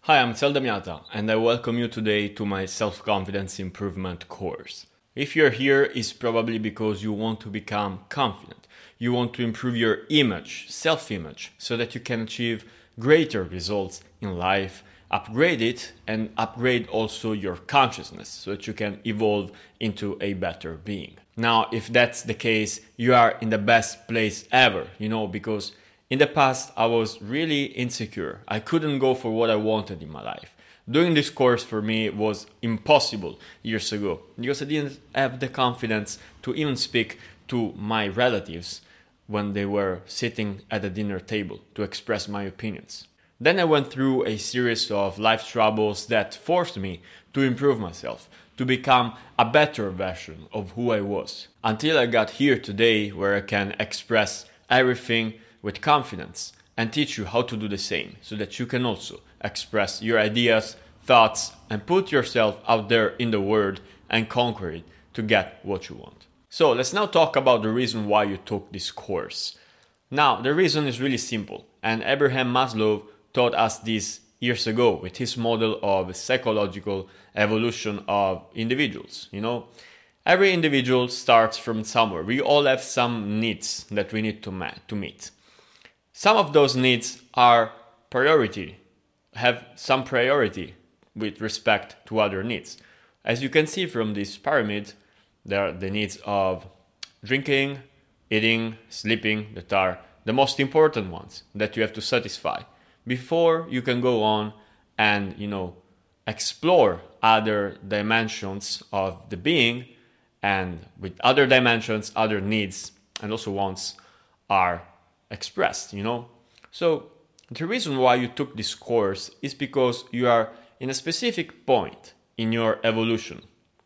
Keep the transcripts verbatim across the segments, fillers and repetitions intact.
Hi, I'm Tsel Damiata, and I welcome you today to my self-confidence improvement course. If you're here, it's probably because you want to become confident. You want to improve your image, self-image, so that you can achieve greater results in life, upgrade it, and upgrade also your consciousness so that you can evolve into a better being. Now, if that's the case, you are in the best place ever, you know, because in the past, I was really insecure. I couldn't go for what I wanted in my life. Doing this course for me was impossible years ago because I didn't have the confidence to even speak to my relatives when they were sitting at the dinner table to express my opinions. Then I went through a series of life troubles that forced me to improve myself, to become a better version of who I was, until I got here today where I can express everything with confidence and teach you how to do the same so that you can also express your ideas, thoughts, and put yourself out there in the world and conquer it to get what you want. So let's now talk about the reason why you took this course. Now, the reason is really simple, and Abraham Maslow taught us this years ago with his model of psychological evolution of individuals. You know, every individual starts from somewhere. We all have some needs that we need to, ma- to meet. Some of those needs are priority, have some priority with respect to other needs. As you can see from this pyramid, there are the needs of drinking, eating, sleeping that are the most important ones that you have to satisfy before you can go on and, you know, explore other dimensions of the being, and with other dimensions, other needs, and also wants are expressed, you know. So the reason why you took this course is because you are in a specific point in your evolution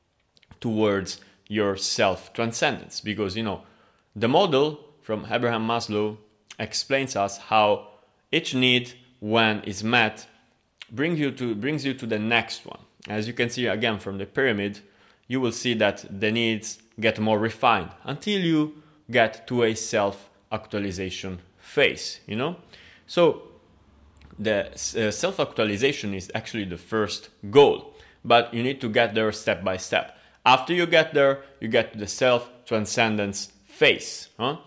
towards your self-transcendence. Because, you know, the model from Abraham Maslow explains us how each need, when is met, brings you to brings you to the next one. As you can see again from the pyramid, you will see that the needs get more refined until you get to a self actualization phase, you know. So the uh, self-actualization is actually the first goal, but you need to get there step by step. After you get there, you get to the self-transcendence phase, huh?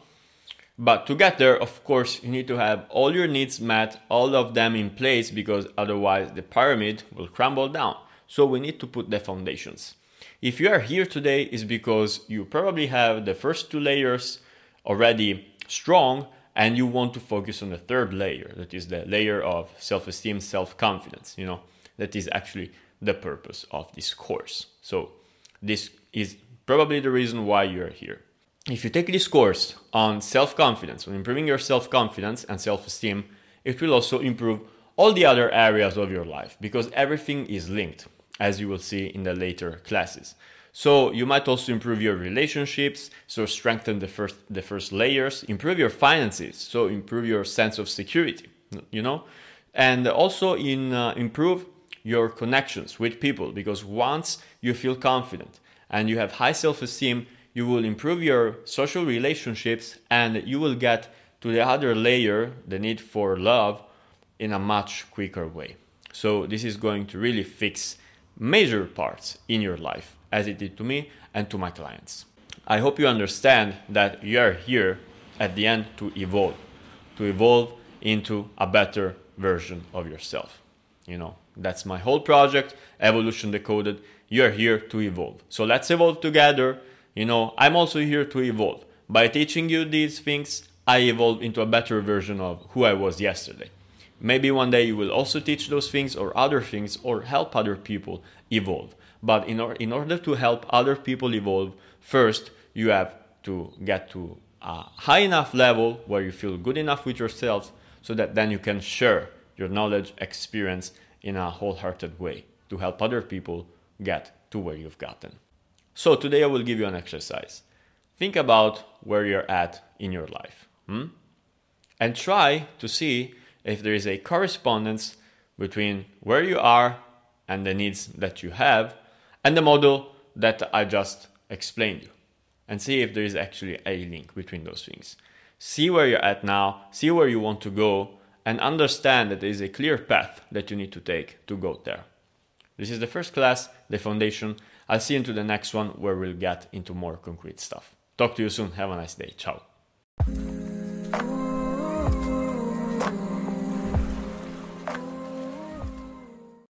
But to get there, of course, you need to have all your needs met, all of them in place, because otherwise the pyramid will crumble down. So we need to put the foundations. If you are here today, it's because you probably have the first two layers already strong, and you want to focus on the third layer, that is the layer of self-esteem, self-confidence. You know, that is actually the purpose of this course. So this is probably the reason why you're here. If you take this course on self-confidence, on improving your self-confidence and self-esteem, it will also improve all the other areas of your life, because everything is linked, as you will see in the later classes. So you might also improve your relationships, so strengthen the first the first layers, improve your finances, so improve your sense of security, you know, and also in uh, improve your connections with people, because once you feel confident and you have high self-esteem, you will improve your social relationships and you will get to the other layer, the need for love, in a much quicker way. So this is going to really fix major parts in your life, as it did to me and to my clients. I hope you understand that you are here at the end to evolve, to evolve into a better version of yourself. You know, that's my whole project, Evolution Decoded. You're here to evolve. So let's evolve together. You know, I'm also here to evolve. By teaching you these things, I evolve into a better version of who I was yesterday. Maybe one day you will also teach those things or other things or help other people evolve. But in, or, in order to help other people evolve, first you have to get to a high enough level where you feel good enough with yourself so that then you can share your knowledge, experience in a wholehearted way to help other people get to where you've gotten. So today I will give you an exercise. Think about where you're at in your life, hmm? and try to see if there is a correspondence between where you are and the needs that you have and the model that I just explained you, and see if there is actually a link between those things. See where you're at now, see where you want to go, and understand that there is a clear path that you need to take to go there. This is the first class, the foundation. I'll see you into the next one where we'll get into more concrete stuff. Talk to you soon. Have a nice day. Ciao.